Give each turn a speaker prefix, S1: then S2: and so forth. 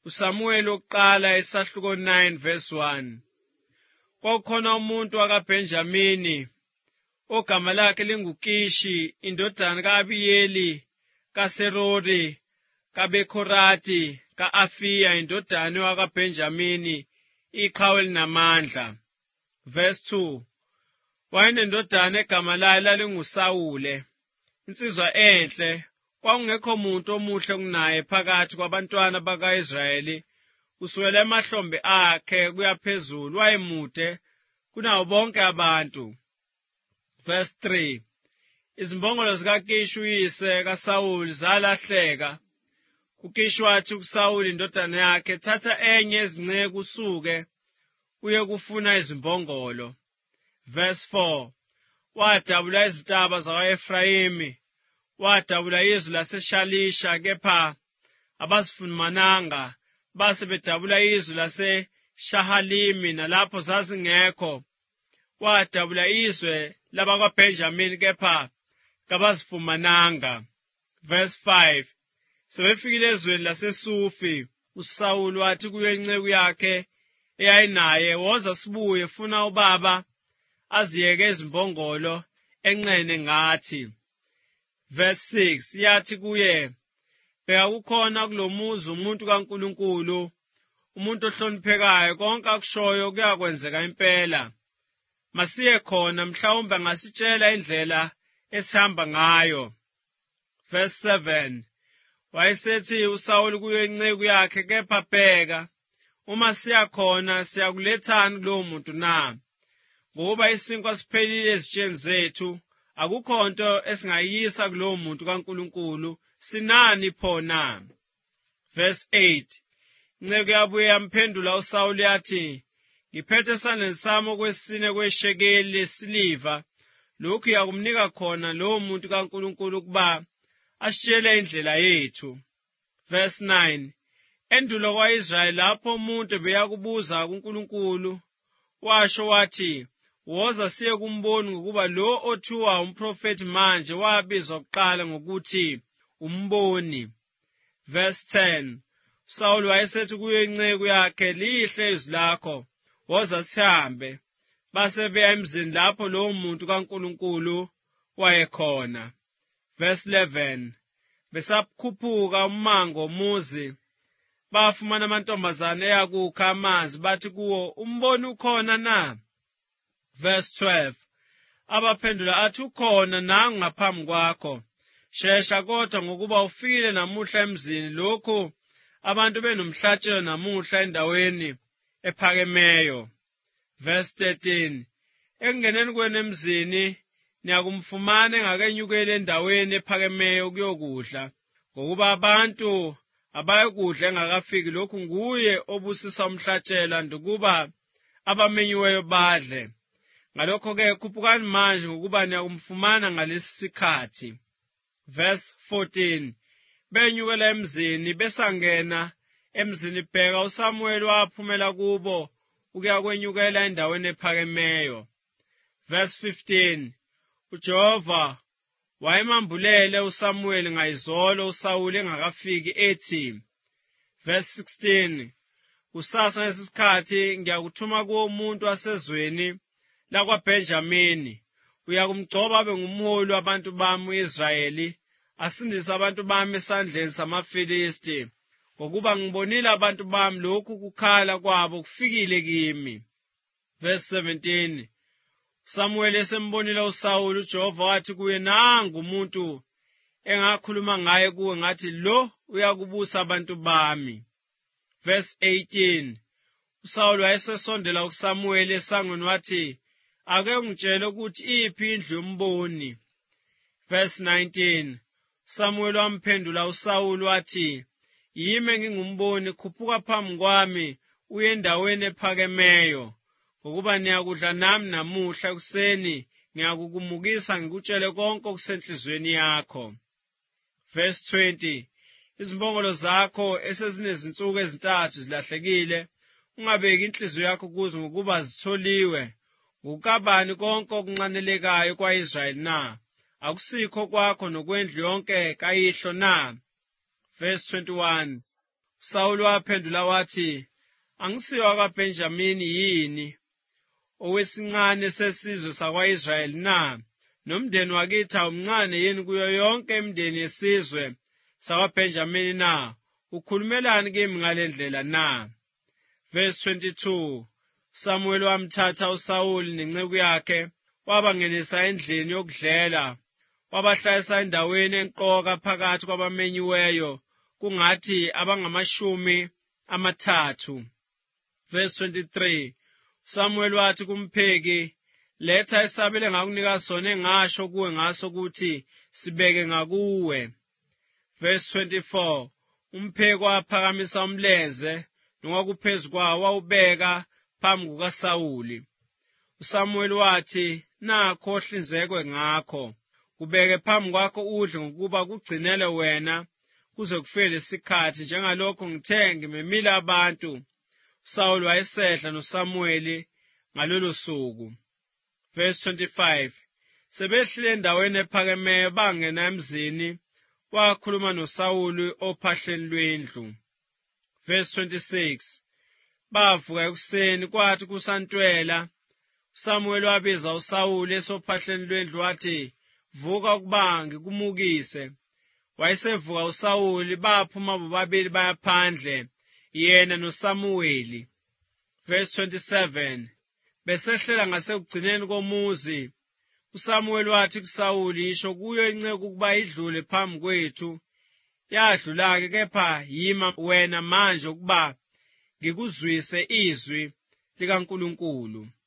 S1: uSamuel oqala isahluko 9 verse 1. Kwakukhona umuntu wakaBenjamini ogama lakhe linguKishi indodana ka-Abiyeli kaSerori kaBekhorathi ka-Afiya indodana wakaBenjamini iqhawe elinamandla. Verse 2. Wayenendodana egama layo lalinguSawule, insizwa enhle. Kwakungekho muntu omuhle kunaye phakathi kwabantwana baka-Israyeli, kusukela emahlombe akhe kuya phezulu, wayemude kunawo bonke abantu. Verse 3. Izimbongolo zikaKishi uyise kaSawuli zalahleka. UKishi wathi kuSawuli indodana yakhe, thatha enye yezinceku usuke uye kufuna izimbongolo. Verse 4. Wadabula izintaba zakwa-Efrayimi, wadabula izwe laseShalisha, kepha abazifumananga. Base bedabula izwe laseShahalimi, nalapho zazingekho. Wadabula izwe labakwaBenjamini, kepha kabazifumananga. Verse 5. Sebefikile ezweni laseSufi, uSawuli wathi kuyo inceku yakhe eyayinaye, woza sibuye, funa ubaba aziyeke izimbongolo enqene ngathi. Verse 6. Yathi kuye, bheka kukhona kulomuzi umuntu kaNkulunkulu, umuntu ohloniphekayo, konke akushoyo kuyakwenzeka impela. Masiye khona, mhlawumbe angasitshela indlela esihamba ngayo. Verse 7. Wayesethi uSawuli kuyo inceku yakhe, kepha bheka, uma siya khona siyakulethani kulowo muntu na? Ngoba isinkwa siphelile ezitsheni zethu, akukho nto esingayisa kulowo muntu kaNkulunkulu, sinani pho na? Verse 8. Inceku yabuye yamphendula uSawuli yathi, ngiphethe esandleni sami okwesine kweshekeli lesiliva, lokhu yakumnika khona lowo muntu kaNkulunkulu ukuba asitshele indlela yethu. Verse 9. Endulo kwa-Israyeli lapho umuntu beyakubuza kuNkulunkulu, washo wathi, woza siye kumboni, ngokuba lo othiwa umprofethi manje wabizwa kuqala ngokuthi umboni. Verse 10. uSawuli wayesethi kuyo inceku yakhe, lihle izwi lakho, woza sihambe. Base beya emzini lapho lowo muntu kaNkulunkulu wayekhona. Verse 11. Besakhuphuka umango umuzi, bafumana amantombazane eyakukha amanzi, bathi kuwo, umboni ukhona na? Verse 12. Abaphendula athi, ukhona nangu ngaphambi kwakho. Shesha kodwa ngokuba ufikile namuhla emzini, lokhu abantu benomhlatshelo namuhla endaweni ephakemeyo. Verse 13. Ekungeneni kwenu emzini, niyakumfumana engakenyukeli endaweni ephakemeyo ukuyokudla, ngokuba abantu abayekudla engakafiki. Lokhu nguye obusisa umhlatshelo, andukuba abamenyiweyo badle. Ngalokho-ke khuphukani manje, ngokuba niyakumfumana ngalesi sikhathi. Verse 14. Benyukela emzini, besangena emzini, bheka uSamuel waphumela kubo ukuya kwenyukela endaweni ephakemeyo. Verse 15. uJehova wayemambulele uSamuel ngayizolo uSawuli engakafiki, ethi. Verse 16. Kusasa ngesikhathi ngiyakuthuma kuwo umuntu wasezweni lakwaBenjamini, uyakumgcoba abe ngumholi wabantu bami u-Israyeli, asindise abantu bami esandleni samaFilisti, ngokuba ngibonile abantu bami lokhu kukhala kwabo kufikile kimi. Verse 17. uSamuel esembonile uSawuli, uJehova wathi kuye, nangu umuntu engakhuluma ngaye kuwe ngathi, lo uyakubusa abantu bami. Verse 18. uSawuli wayesesondela kuSamuel esangweni wathi, ake ungitshele ukuthi iphi indlu yomboni. Verse 19. uSamuel wamphendula uSawuli wathi, yimi ngingumboni, khuphuka phambi kwami uye endaweni ephakemeyo, ngokuba niyakudla nami namuhla ekuseni, ngiyakukumukisa ngikutshele konke okusenhlizweni yakho. Verse 20. Izimbongolo zakho esezinezinsuku ezintathu zilahlekile, ungabeki inhliziyo yakho kuzo, ngokuba zitholiwe. Ngokukabani konke okuncanelekayo kwa-Israyeli na? Akusikho kwakho nokwendlu yonke kayihlo na? Verse 21. uSawuli waphendula wathi, "Angisiyo kaBenjamini yini, owesincane sesizwe sakwa-Israyeli na? Nomndeni wakithi awumncane yini kuyo yonke imindeni yesizwe sakwaBenjamini na? Ukhulumelani kimi ngale ndlela na?" Verse 22. uSamuweli wamthatha uSawuli nenceku yakhe, wabangenisa endlini yokudlela, wabahlalisa endaweni emqoka phakathi kwabamenyiweyo, kungathi abangamashumi 3. Verse 23. uSamuweli wathi kumpheki, "Letha isabelo engakunika sona engasho kuwe ngaso ukuthi sibeke ngakuwe." Verse 24. Umpheki waphakamisa umlenze nowakuphezu kwawo wawubeka phambi kukaSawuli. uSamuweli wathi, "Nakho ohlinzekwe ngakho, kubeke phambi kwakho udle ngokuba kugcinele wena kuze kufike lesikhathi njengalokho ngithe ngimemile abantu." uSawuli wayesedla noSamuweli ngalolo suku. Verse 25. Sebehlile endaweni ephakemeyo bangena emzini, wakhuluma noSawuli ophahleni lwendlu. Verse 26. Bavuka ekuseni, kwathi kusantwela, uSamuweli wabiza uSawuli esophahleni lwendlu wathi, "Vuka ukuba ngikumukise." Wayesevuka uSawuli, baphuma bobabili baya phandle, yena noSamuweli. Verse 27. Besehlela ngasekugcineni komuzi, uSamuweli wathi kuSawuli, "Yisho kuyo inceku ukuba idlule phambi kwethu." Yadlula-ke, kepha yima wena manje ukuba ngikuzwise izwi likaNkulunkulu.